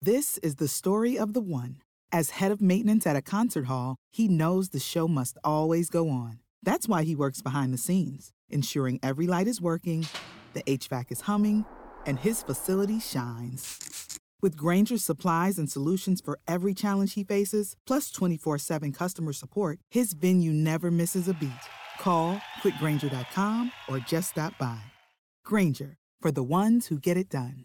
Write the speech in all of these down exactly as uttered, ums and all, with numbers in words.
This is the story of the one. As head of maintenance at a concert hall, he knows the show must always go on. That's why he works behind the scenes, ensuring every light is working, the H V A C is humming, and his facility shines. With Grainger's supplies and solutions for every challenge he faces, plus twenty-four seven customer support, his venue never misses a beat. Call quick grainger dot com or just stop by. Grainger, for the ones who get it done.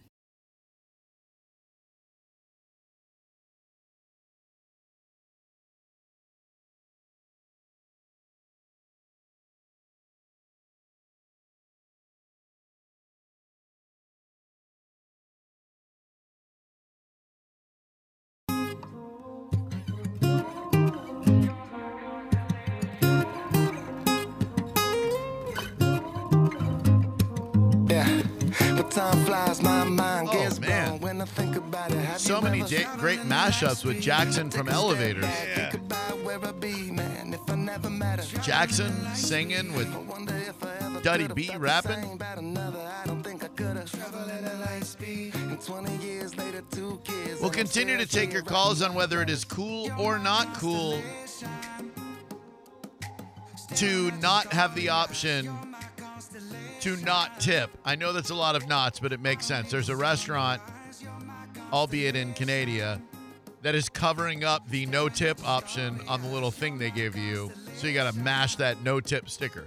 Time flies, my mind gets oh, man. blown when I think about it. Have so many j- great mashups with Jackson from Elevators. Yeah. Jackson singing with Duddy B rapping. We'll continue to take your calls on whether it is cool or not cool to not have the option to not tip. I know that's a lot of knots, but it makes sense. There's a restaurant, albeit in Canada, that is covering up the no tip option on the little thing they give you. So you got to mash that no tip sticker.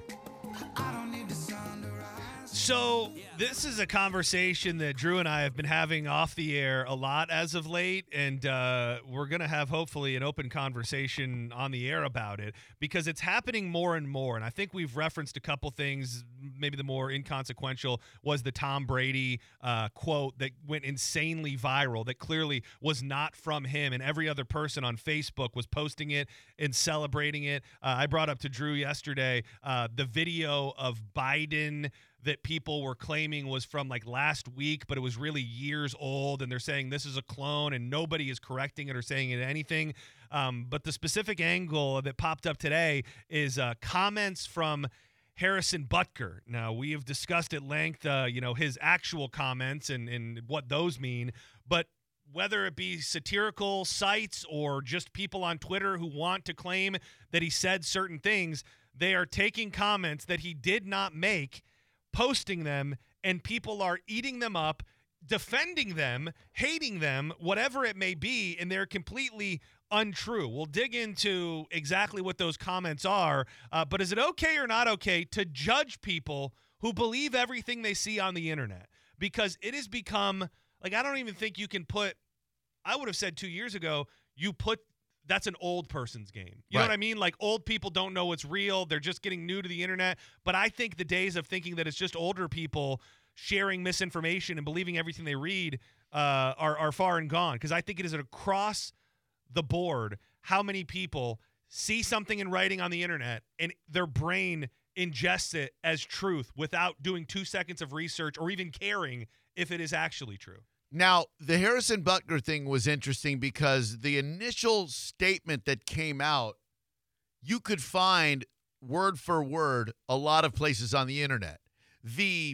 So this is a conversation that Drew and I have been having off the air a lot as of late, and uh, we're going to have hopefully an open conversation on the air about it because it's happening more and more. And I think we've referenced a couple things. Maybe the more inconsequential was the Tom Brady uh, quote that went insanely viral that clearly was not from him, and every other person on Facebook was posting it and celebrating it. Uh, I brought up to Drew yesterday uh, the video of Biden that people were claiming was from like last week, but it was really years old, and they're saying this is a clone, and nobody is correcting it or saying it anything. Um, but the specific angle that popped up today is uh, comments from Harrison Butker. Now, we have discussed at length, uh, you know, his actual comments and, and what those mean, but whether it be satirical sites or just people on Twitter who want to claim that he said certain things, they are taking comments that he did not make, posting them, and people are eating them up, defending them, hating them, whatever it may be, and they're completely untrue. We'll dig into exactly what those comments are, uh, but is it okay or not okay to judge people who believe everything they see on the internet? Because it has become, like, I don't even think you can put, I would have said two years ago, you put, that's an old person's game. You right. know what I mean? Like, old people don't know what's real. They're just getting new to the internet. But I think the days of thinking that it's just older people sharing misinformation and believing everything they read uh, are, are far and gone. Because I think it is across the board how many people see something in writing on the internet and their brain ingests it as truth without doing two seconds of research or even caring if it is actually true. Now, the Harrison Butker thing was interesting because the initial statement that came out, you could find word for word a lot of places on the internet. The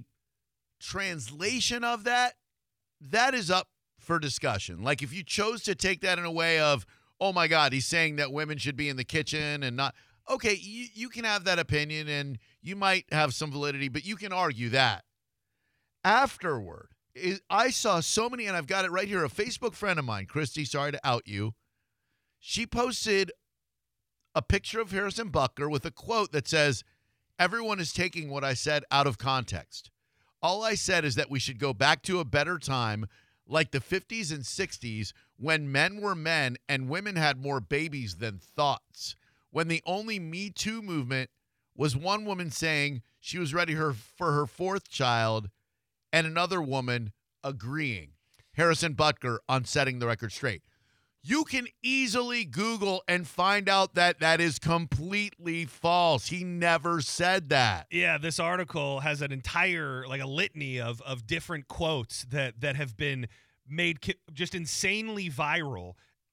translation of that, that is up for discussion. Like, if you chose to take that in a way of, oh my God, he's saying that women should be in the kitchen and not, okay, you, you can have that opinion and you might have some validity, but you can argue that. Afterward, I saw so many, and I've got it right here, a Facebook friend of mine, Christy, sorry to out you. She posted a picture of Harrison Butker with a quote that says, everyone is taking what I said out of context. All I said is that we should go back to a better time, like the fifties and sixties, when men were men and women had more babies than thoughts. When the only Me Too movement was one woman saying she was ready her, for her fourth child, and another woman agreeing. Harrison Butker on Setting the Record Straight. You can easily Google and find out that that is completely false. He never said that. Yeah, this article has an entire, like a litany of of different quotes that that have been made ki- just insanely viral.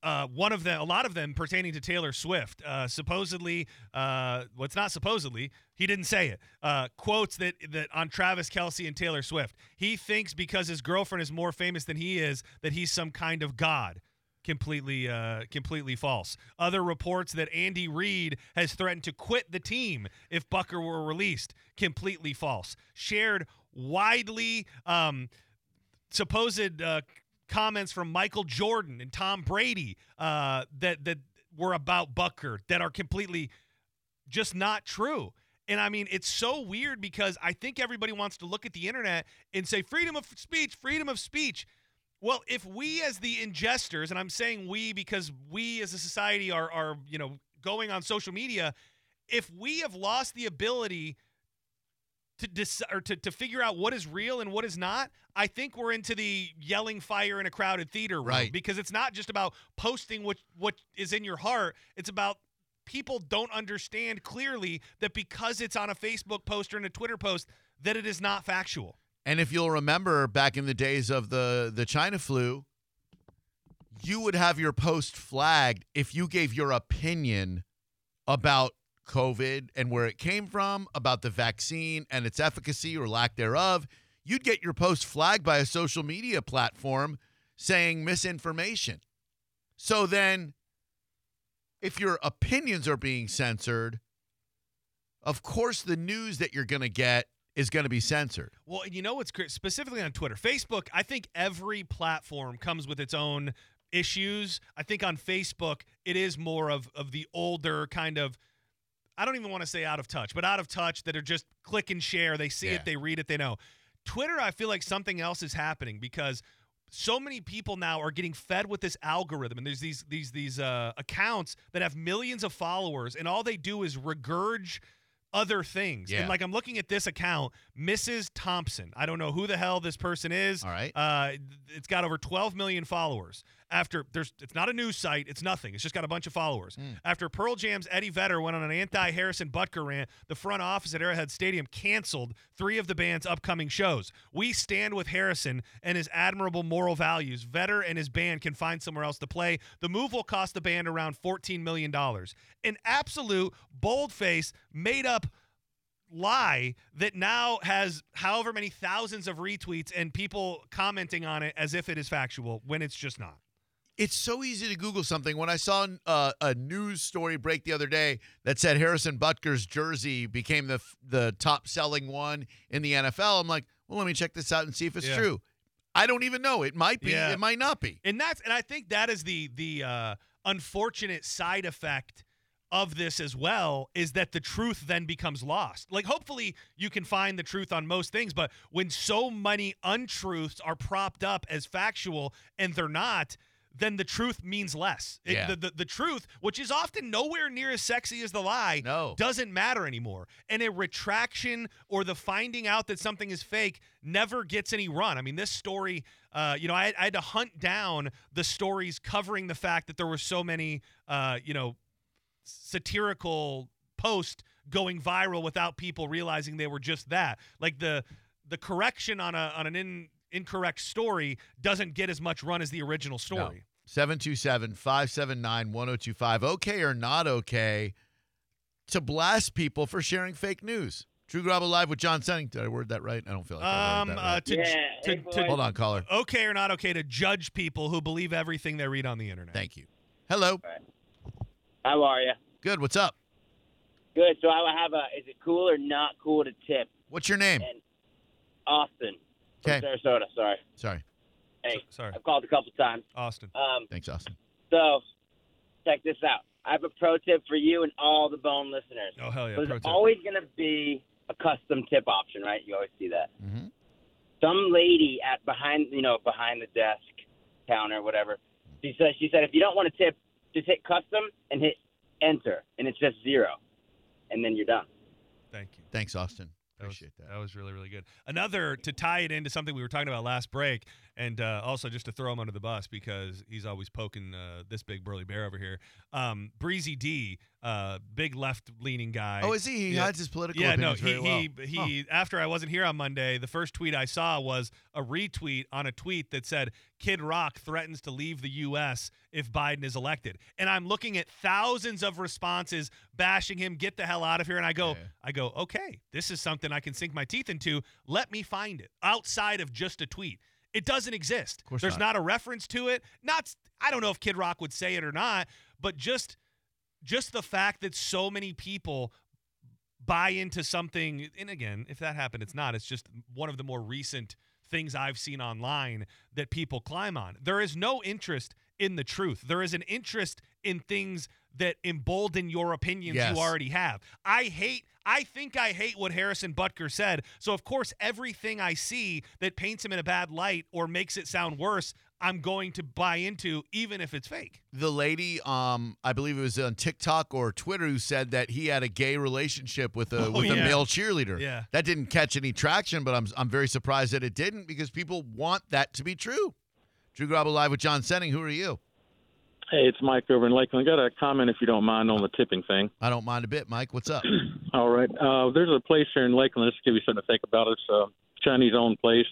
Uh, one of them, a lot of them pertaining to Taylor Swift. Uh, supposedly, uh, what's not supposedly, he didn't say it. Uh, quotes that that on Travis Kelce and Taylor Swift. He thinks because his girlfriend is more famous than he is that he's some kind of god. Completely, uh, completely false. Other reports that Andy Reid has threatened to quit the team if Butker were released. Completely false. Shared widely um, supposed. Uh, comments from Michael Jordan and Tom Brady uh, that that were about Butker that are completely just not true. And I mean, it's so weird because I think everybody wants to look at the internet and say freedom of speech, freedom of speech. Well, if we as the ingesters, and I'm saying we because we as a society are are you know going on social media, if we have lost the ability to dis- or to, to figure out what is real and what is not, I think we're into the yelling fire in a crowded theater room. Right. Because it's not just about posting what what is in your heart. It's about people don't understand clearly that because it's on a Facebook post or in a Twitter post that it is not factual. And if you'll remember back in the days of the, the China flu, you would have your post flagged if you gave your opinion about COVID and where it came from, about the vaccine and its efficacy or lack thereof. You'd get your post flagged by a social media platform saying misinformation. So then, if your opinions are being censored, of course the news that you're going to get is going to be censored. Well, you know what's cr- specifically on Twitter, Facebook, I think every platform comes with its own issues. I think on Facebook, it is more of, of the older kind of, I don't even want to say out of touch, but out of touch that are just click and share. They see Yeah. it, they read it, they know. Twitter, I feel like something else is happening because so many people now are getting fed with this algorithm, and there's these these these uh, accounts that have millions of followers, and all they do is regurge other things. Yeah. And like I'm looking at this account, Missus Thompson. I don't know who the hell this person is. All right. Uh, it's got over twelve million followers. After there's, it's not a news site. It's nothing. It's just got a bunch of followers. Mm. After Pearl Jam's Eddie Vedder went on an anti-Harrison Butker rant, the front office at Arrowhead Stadium canceled three of the band's upcoming shows. We stand with Harrison and his admirable moral values. Vedder and his band can find somewhere else to play. The move will cost the band around fourteen million dollars. An absolute bold-faced, made-up lie that now has however many thousands of retweets and people commenting on it as if it is factual when it's just not. It's so easy to Google something. When I saw uh, a news story break the other day that said Harrison Butker's jersey became the the top selling one in the N F L, I'm like, well, let me check this out and see if it's Yeah. true. I don't even know. It might be. Yeah. It might not be. And that's and I think that is the the uh, unfortunate side effect of this as well, is that the truth then becomes lost. Like, hopefully you can find the truth on most things, but when so many untruths are propped up as factual and they're not, then the truth means less. It- Yeah. the, the, the truth, which is often nowhere near as sexy as the lie, No. doesn't matter anymore. And a retraction or the finding out that something is fake never gets any run. I mean, this story, uh, you know, I, I had to hunt down the stories covering the fact that there were so many, uh, you know, satirical posts going viral without people realizing they were just that. Like the the correction on a on an in, incorrect story doesn't get as much run as the original story. seven two seven, five seven nine, one oh two five. Okay or not okay to blast people for sharing fake news? Drew Garabo live with John Senning. Did I word that right? I don't feel like I Um, worded that uh, right. to, Yeah, to, hey, to, boys. Hold on, caller. okay or not okay to judge people who believe everything they read on the internet. Thank you. Hello. How are you? Good. What's up? Good. So I have a. Is it cool or not cool to tip? What's your name? And Austin, from Okay. Sarasota. Sorry. Sorry. Hey, Sorry, I've called a couple times. Austin. Um, Thanks, Austin. so check this out. I have a pro tip for you and all the Bone listeners. Oh, hell yeah. So Pro there's tip. always going to be a custom tip option, right? You always see that. Mm-hmm. Some lady at behind, you know, behind the desk counter, whatever. She said, she said, if you don't want to tip, just hit custom and hit enter, and it's just zero, and then you're done. Thank you. Thanks, Austin. That was, Appreciate that. that was really, really good. Another, to tie it into something we were talking about last break, And uh, also just to throw him under the bus because he's always poking uh, this big burly bear over here. Um, Breezy D, uh, big left-leaning guy. Oh, is he? He yeah. hides his political yeah, opinions no, he, very well. he, he, after I wasn't here on Monday, the first tweet I saw was a retweet on a tweet that said, Kid Rock threatens to leave the U S if Biden is elected. And I'm looking at thousands of responses bashing him, get the hell out of here. And I go, Yeah. I go, okay, this is something I can sink my teeth into. Let me find it outside of just a tweet. It doesn't exist. Of course There's not. not a reference to it. Not, I don't know if Kid Rock would say it or not, but just, just the fact that so many people buy into something. And again, if that happened, it's not. It's just one of the more recent things I've seen online that people climb on. There is no interest in the truth. There is an interest in things that embolden your opinions Yes. you already have. I hate, I think I hate what Harrison Butker said. So, of course, everything I see that paints him in a bad light or makes it sound worse, I'm going to buy into, even if it's fake. The lady, um, I believe it was on TikTok or Twitter, who said that he had a gay relationship with a Oh, with a yeah. male cheerleader. Yeah. That didn't catch any traction, but I'm I'm very surprised that it didn't because people want that to be true. Drew Garabo live with John Senning. Who are you? Hey, it's Mike over in Lakeland. I got a comment, if you don't mind, on the tipping thing. I don't mind a bit, Mike. What's up? All right. Uh, there's a place here in Lakeland. Let's give you something to think about. It's a Chinese-owned place,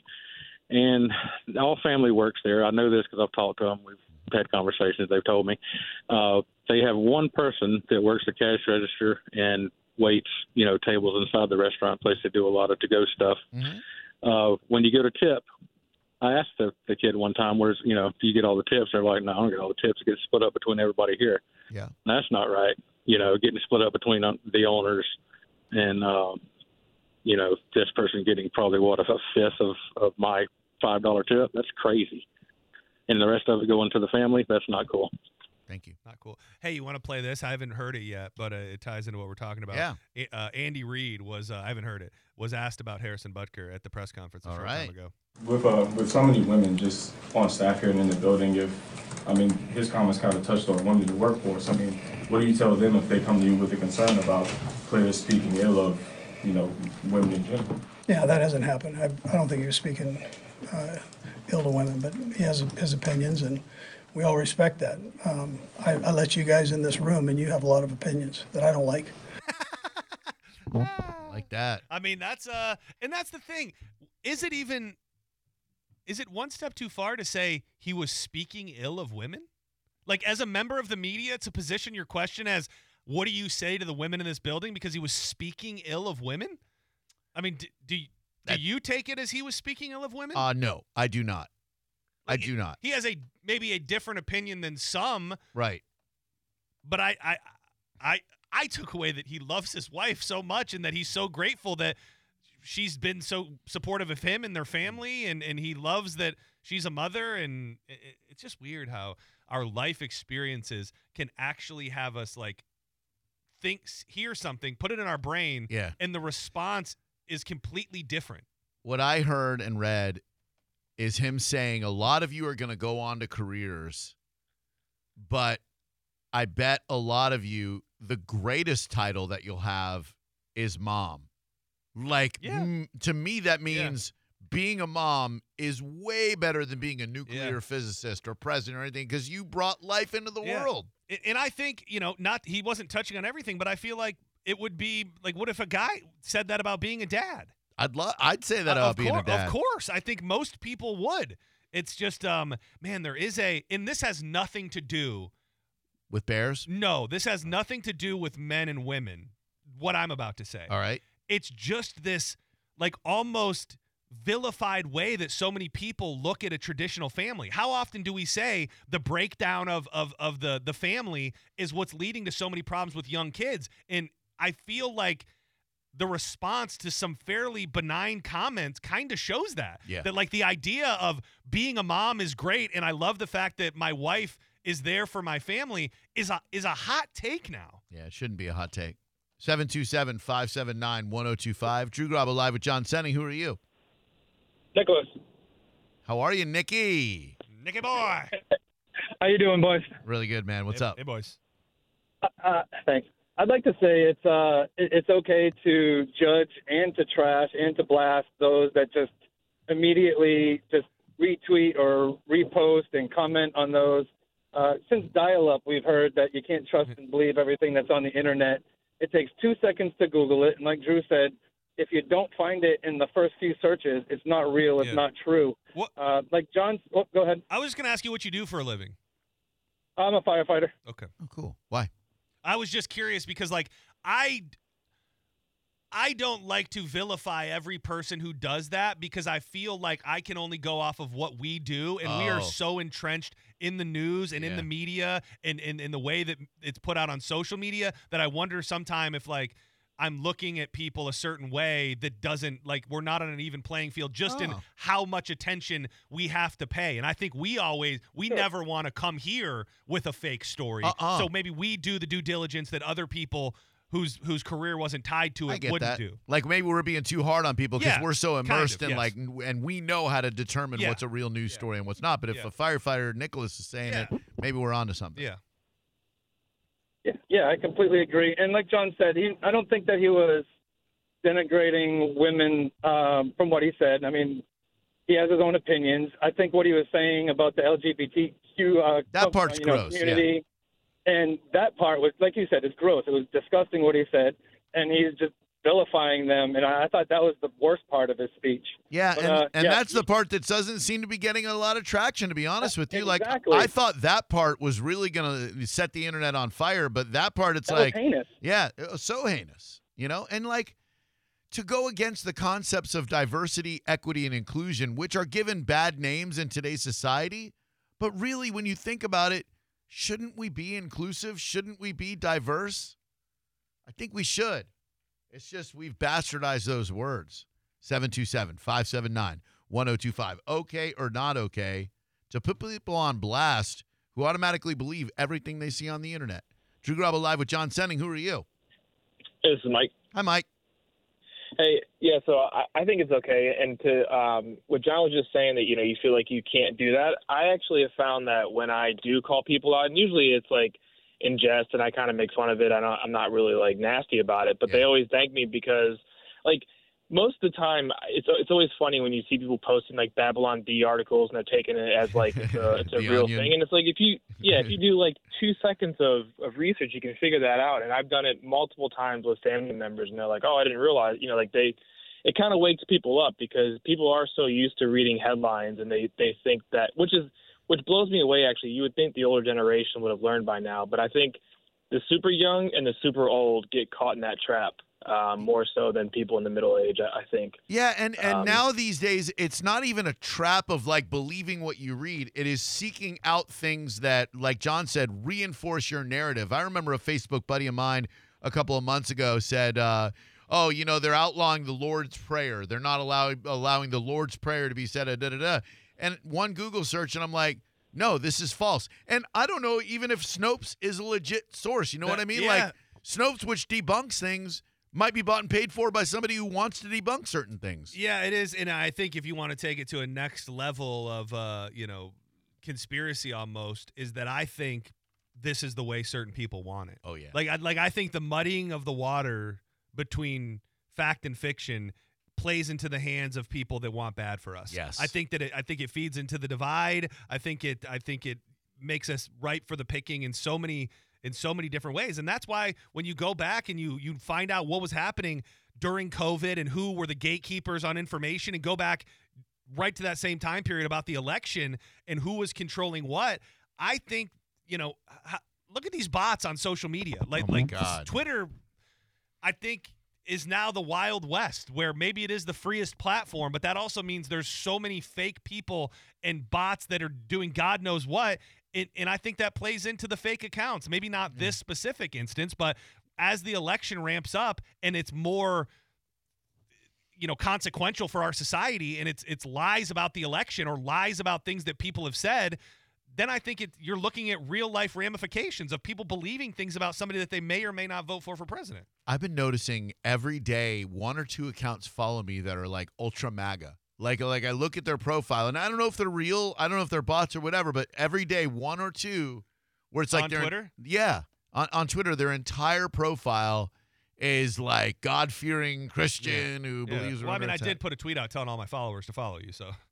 and all family works there. I know this because I've talked to them. We've had conversations. They've told me. Uh, they have one person that works the cash register and waits, you know, tables inside the restaurant place. They do a lot of to-go stuff. Mm-hmm. Uh, when you go to tip, I asked the, the kid one time, "Where's you know, do you get all the tips?" They're like, "No, I don't get all the tips. It gets split up between everybody here." Yeah. And that's not right. You know, getting split up between uh, the owners and, um, you know, this person getting probably, what, a fifth of, of my five dollar tip. That's crazy. And the rest of it going to the family. That's not cool. Thank you. Not cool. Hey, you want to play this? I haven't heard it yet, but uh, it ties into what we're talking about. Yeah. A- Uh, Andy Reid was, uh, I haven't heard it, was asked about Harrison Butker at the press conference a All short right. time ago. With uh, with so many women just on staff here and in the building, if I mean his comments kind of touched on women in the workforce. I mean, what do you tell them if they come to you with a concern about players speaking ill of, you know, women in general? Yeah, that hasn't happened. I, I don't think he was speaking uh, ill to women, but he has his opinions, and we all respect that. Um, I, I let you guys in this room, and you have a lot of opinions that I don't like. Like that. I mean, that's uh, and that's the thing. Is it even? Is it one step too far to say he was speaking ill of women? Like, as a member of the media, to position your question as, "What do you say to the women in this building?" Because he was speaking ill of women. I mean, do do, do That- you take it as he was speaking ill of women? Uh, no, I do not. I Like, do not. He has a maybe a different opinion than some, Right. but I I I I took away that he loves his wife so much and that he's so grateful that she's been so supportive of him and their family, and and he loves that she's a mother. And it, it's just weird how our life experiences can actually have us like think, hear something, put it in our brain, Yeah. and the response is completely different. What I heard and read is him saying a lot of you are going to go on to careers, but I bet a lot of you, the greatest title that you'll have is mom. Like, Yeah. mm, to me, that means being a mom is way better than being a nuclear Yeah. physicist or president or anything because you brought life into the Yeah. world. And- And I think, you know, not he wasn't touching on everything, but I feel like it would be like, what if a guy said that about being a dad? I'd love. I'd say that Uh, about of, being cour- a dad. of course, I think most people would. It's just, um, man, there is a, and this has nothing to do. With Bears. No, this has nothing to do with men and women. What I'm about to say. All right. It's just this, like, almost vilified way that so many people look at a traditional family. How often do we say the breakdown of of of the the family is what's leading to so many problems with young kids? And I feel like the response to some fairly benign comments kind of shows that. Yeah. That, like, the idea of being a mom is great, and I love the fact that my wife is there for my family is a is a hot take now. Yeah, it shouldn't be a hot take. seven two seven, five seven nine, one oh two five. Drew Garabo live with John Senning. Who are you? Nicholas, How are you, Nikki? Nicky boy. how you doing, boys? Really good, man. What's hey, up? Hey, boys. Uh, uh, thanks. I'd like to say it's uh, it- it's okay to judge and to trash and to blast those that just immediately just retweet or repost and comment on those. Uh, since dial-up, we've heard that you can't trust and believe everything that's on the internet. It takes two seconds to Google it, and like Drew said, if you don't find it in the first few searches, it's not real, it's Yeah. not true. What? Uh, like John, oh, go ahead. I was just going to ask you what you do for a living. I'm a firefighter. Okay. Oh, cool. Why? I was just curious because, like, I I don't like to vilify every person who does that because I feel like I can only go off of what we do, and we are Oh. so entrenched in the news and in Yeah. the media and in in the way that it's put out on social media that I wonder sometime if, like, I'm looking at people a certain way that doesn't, like, we're not on an even playing field just in Oh. how much attention we have to pay. And I think we always, we Sure. never want to come here with a fake story. Uh-uh. So maybe we do the due diligence that other people whose whose career wasn't tied to I it get wouldn't that. do. Like maybe we're being too hard on people because Yeah, we're so kind immersed of, in yes. like, n- and we know how to determine Yeah. what's a real news Yeah. story and what's not. But if Yeah. a firefighter Nicholas is saying Yeah. it, maybe we're onto something. Yeah. Yeah, yeah, I completely agree. And like John said, he I don't think that he was denigrating women um, from what he said. I mean, he has his own opinions. I think what he was saying about the L G B T Q uh, That com- part's you know, gross, yeah. community, and that part was, like you said, it's gross. It was disgusting what he said, and he's just vilifying them. And I, I thought that was the worst part of his speech. Yeah, But, and, uh, and yeah. that's the part that doesn't seem to be getting a lot of traction, to be honest with you. Exactly. Like, I thought that part was really going to set the internet on fire, but that part, it's That like, was heinous. yeah, it was so heinous, you know? And like, to go against the concepts of diversity, equity, and inclusion, which are given bad names in today's society, but really, when you think about it, shouldn't we be inclusive? Shouldn't we be diverse? I think we should. It's just we've bastardized those words. seven two seven, five seven nine, one oh two five. Okay or not okay to put people on blast who automatically believe everything they see on the internet. Drew Garabo live with John Senning. Who are you? This is Mike. Hi, Mike. Hey, yeah, so I, I think it's okay. And to um, what John was just saying that, you know, you feel like you can't do that. I actually have found that when I do call people out, and usually it's like in jest and I kind of make fun of it. I don't, I'm not really like nasty about it, but Yeah. they always thank me because like most of the time it's it's always funny when you see people posting like Babylon Bee articles and they're taking it as like it's a, it's a The real Onion. thing. And it's like if you yeah, if you do like two seconds of, of research, you can figure that out. And I've done it multiple times with family members and they're like, oh, I didn't realize, you know, like they it kind of wakes people up because people are so used to reading headlines and they, they think that, which is which blows me away, actually. You would think the older generation would have learned by now, but I think the super young and the super old get caught in that trap um, more so than people in the middle age, I, I think. Yeah, and, and Um, now these days, it's not even a trap of like believing what you read. It is seeking out things that, like John said, reinforce your narrative. I remember a Facebook buddy of mine a couple of months ago said, uh, oh, you know, they're outlawing the Lord's Prayer. They're not allowing allowing the Lord's Prayer to be said, da da da. And one Google search, and I'm like, no, this is false. And I don't know even if Snopes is a legit source. You know That- what I mean? yeah. Like Snopes, which debunks things, might be bought and paid for by somebody who wants to debunk certain things. Yeah, it is, and I think if you want to take it to a next level of, uh, you know, conspiracy almost, is that I think this is the way certain people want it. Oh, yeah. Like, I, like I think the muddying of the water between fact and fiction plays into the hands of people that want bad for us. Yes. I think that it, I think it feeds into the divide. I think it, I think it makes us ripe for the picking in so many, in so many different ways. And that's why when you go back and you, you find out what was happening during COVID and who were the gatekeepers on information and go back right to that same time period about the election and who was controlling what, I think, you know, h- look at these bots on social media. Like, Oh my like God. Twitter, I think, is now the Wild West, where maybe it is the freest platform, but that also means there's so many fake people and bots that are doing God knows what. And, and I think that plays into the fake accounts. Maybe not this specific instance, but as the election ramps up and it's more, you know, consequential for our society, and it's it's lies about the election or lies about things that people have said, then I think it, you're looking at real life ramifications of people believing things about somebody that they may or may not vote for for president. I've been noticing every day one or two accounts follow me that are like ultra MAGA. Like, like I look at their profile, and I don't know if they're real. I don't know if they're bots or whatever, but every day one or two where it's like On their- Twitter? Yeah. On, on Twitter, their entire profile is like God-fearing Christian who Yeah. believes we're Well, I under mean, I attack. did put a tweet out telling all my followers to follow you, so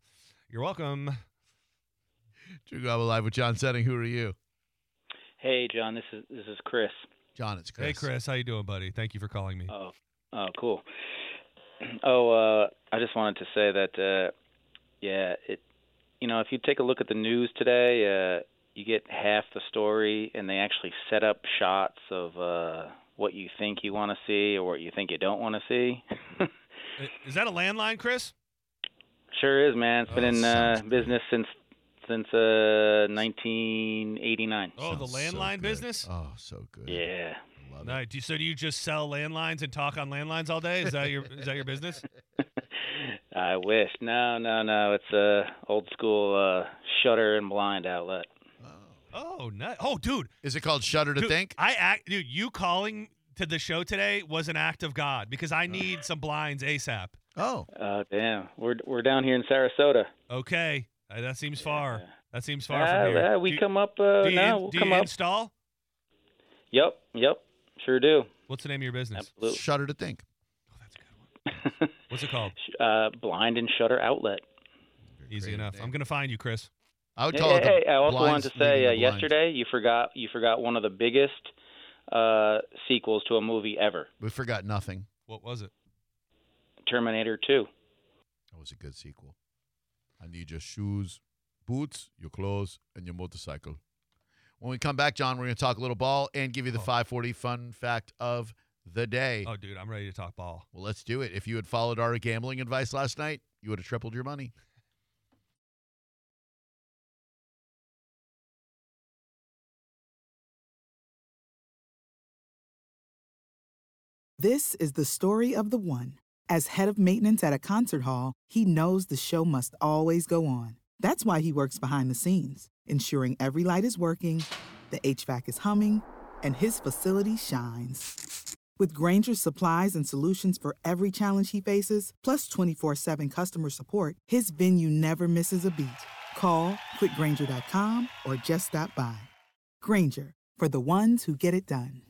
You're welcome. Drew Garabo live with John Setting. Who are you? Hey, John. This is this is Chris. John, it's Chris. Hey, Chris. How you doing, buddy? Thank you for calling me. Oh, oh, cool. Oh, uh, I just wanted to say that, uh, yeah, it. You know, if you take a look at the news today, uh, you get half the story, and they actually set up shots of uh, what you think you want to see or what you think you don't want to see. Is that a landline, Chris? Sure is, man. It's been Oh, in uh, sounds business since since uh, nineteen eighty-nine. Oh, the Sounds so landline good. business? Oh, so good. Yeah. Love it. Nice. Do you, so do you just sell landlines and talk on landlines all day? Is that your is that your business? I wish. No, no, no. It's a old school uh, shutter and blind outlet. Oh, nice. Oh, dude. Is it called Shudder to Dude, Think? I act, dude. You calling to the show today was an act of God because I need some blinds ASAP. Oh. Oh, damn. We're we're down here in Sarasota. Okay, uh, that seems far. That seems far Uh, from here. uh, we do, come up uh, do you, now. in- We'll do come you up. install? Yep, yep. Sure do. What's the name of your business? Absolutely. Shudder to Think. Oh, that's a good one. What's it called? uh, blind and shutter outlet. Easy Creative enough. name. I'm gonna find you, Chris. I would Hey, call it hey, the hey, I also blinds wanted to say leading uh, the blinds. yesterday you forgot you forgot one of the biggest uh, sequels to a movie ever. We forgot nothing. What was it? Terminator two. That was a good sequel. I need your shoes, boots, your clothes, and your motorcycle. When we come back, John, we're going to talk a little ball and give you the Oh. five forty fun fact of the day. Oh, dude, I'm ready to talk ball. Well, let's do it. If you had followed our gambling advice last night, you would have tripled your money. This is the story of the one. As head of maintenance at a concert hall, he knows the show must always go on. That's why he works behind the scenes, ensuring every light is working, the H V A C is humming, and his facility shines. With Granger's supplies and solutions for every challenge he faces, plus twenty-four seven customer support, his venue never misses a beat. Call quick granger dot com or just stop by. Granger, for the ones who get it done.